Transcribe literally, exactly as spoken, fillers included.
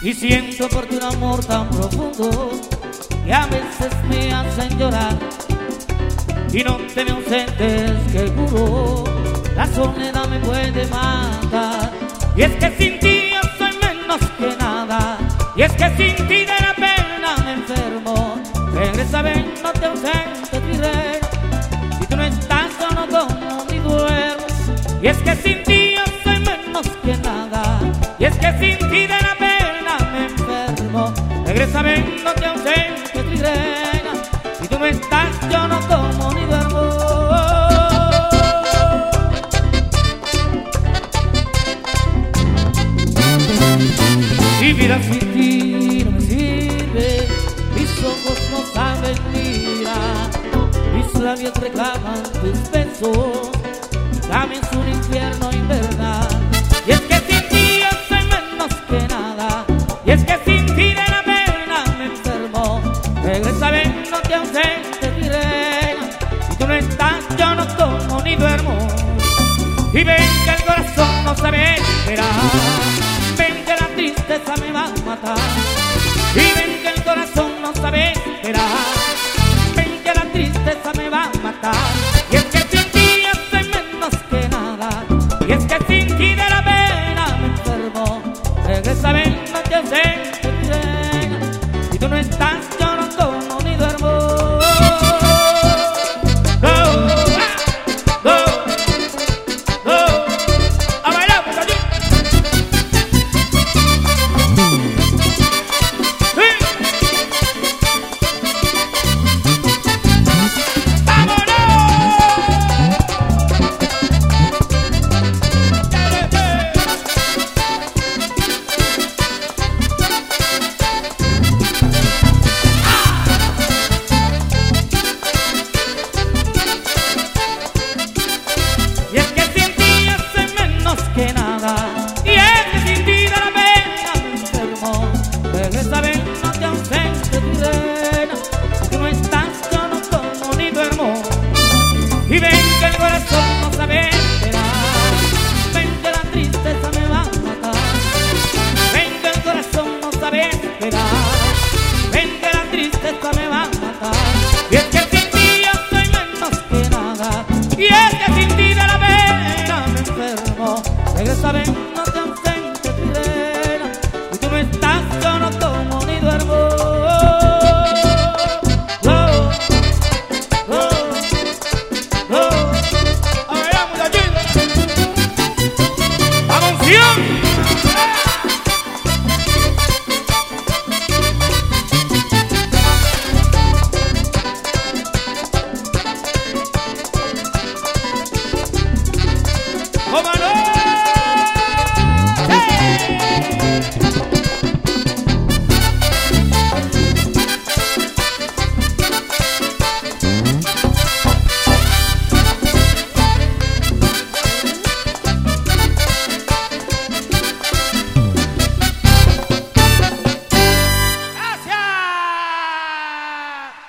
Y siento por ti un amor tan profundo que a veces me hacen llorar. Y no te me ausentes, que juro, la soledad me puede matar. Y es que sin ti yo soy menos que nada. Y es que sin ti de la pena me enfermo. Regresa, ven, no te ausentes, mi reina. Si tú no estás, yo no como ni duermo. Y es que sin ti yo soy menos que nada. Y es que sin ti de la pena me enfermo. Regresa, ven, no te ausentes, mi reina. Si tú no estás, yo no como ni duermo. Mi vida sin ti no me sirve, mis ojos no saben mirar, mis labios reclaman tus besos, dame es un infierno invernal. Y es que sin ti yo soy menos que nada, y es que sin ti de la pena me enfermo. Regresa, ven, no te ausentes, mi reina, si tú no estás yo no como ni duermo. Y ven que el corazón no sabe esperar, ven que la tristeza me va a matar. Y ven que el corazón no sabe esperar, ven que la tristeza me va a matar. Y es que sin ti yo soy menos que nada, y es que sin ti de la pena me enfermo. Regresa, ven, no te ausentes, mi reina, si tú no estás yo no como ni duermo. Que nada, y es que sin ti de la pena me enfermo. Regresa, ven, no te ausentes, mi reina, si tú no estás yo no como ni duermo. Y ven que el corazón no sabe esperar, ven que la tristeza me va a matar. Ven que el corazón no sabe esperar, ven que la tristeza me va a matar. Y es que sin ti yo soy menos que nada, y es que sin ti de la pena me enfermo. Regresa, ven, no te ausentes, mi reina, si tú no estás yo no como ni duermo. Oh, oh, oh. A ver, muchachito. ¡Vamos, Sion!